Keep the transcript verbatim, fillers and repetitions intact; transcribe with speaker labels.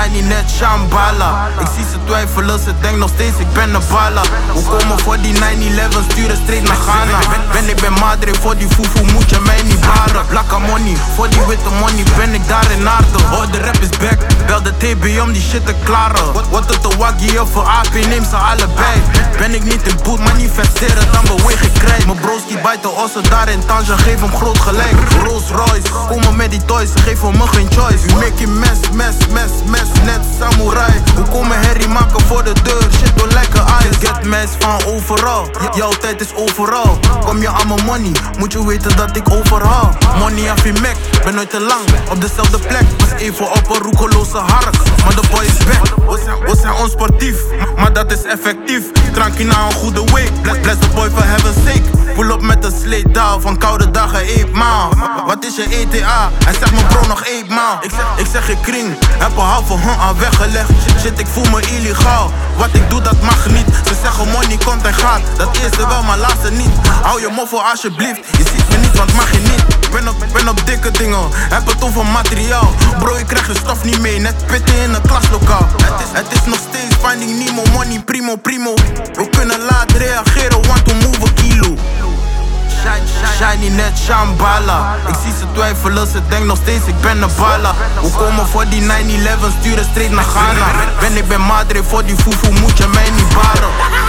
Speaker 1: shiny net Shambhala. Ik zie ze twijfelen, ze denkt nog steeds ik ben een balla. We komen voor die nine eleven, sturen straight naar Ghana. Ben ik ben Madre, voor die fufu moet je mij niet baren. Blakka money, voor die witte money ben ik daar in aarde. Oh, de rap is back, bel de T B om die shit te klaren. Wat het een waggie of een A P, neem ze allebei. Ben ik niet in boet, manifesteren, dan beweeg ik krijt. Mijn broski bijten ossen daar in Tanja, geef hem groot gelijk. Rolls Royce, komen met die toys, ze geven me geen choice. We making mess, mess, mess, mess, net samurai. We komen herrie maken voor de deur, shit don't like a eyes. Get mess van overal, jouw tijd is overal. Kom je aan mijn money, moet je weten dat ik overhaal. Money af je Mac, ben nooit te lang op dezelfde plek. Was even op een roekeloze hark, maar de boy is back. We zijn, we zijn onsportief, maar dat is effectief. Drankje na een goede week, bless, bless the boy for heaven's sake. Pull op met een sleet daal, van koude dagen eet maal. Wat is je E T A? Hij zegt mijn bro nog eet maal. Ik zeg, ik zeg je kring, heb een halve hand aan weggelegd. Shit, ik voel me illegaal, wat ik doe dat mag niet. Ze zeggen money komt en gaat, dat eerste wel maar laatste niet. Hou je moffel alsjeblieft, je ziet me niet want mag je niet. Ben op, ben op dikke dingen, heb het over materiaal. Bro, ik krijg je stof niet mee, net pitten in een klaslokaal. Het is, het is nog steeds finding Nemo, money primo primo. We kunnen laat reageren, want we move kilo. Shiny net Shambhala. Ik zie ze twijfelen, ze denkt nog steeds ik ben een balla. We komen voor die nine eleven, sturen straight naar Ghana. Ben ik ben Madre, voor die fufu moet je mij niet baren.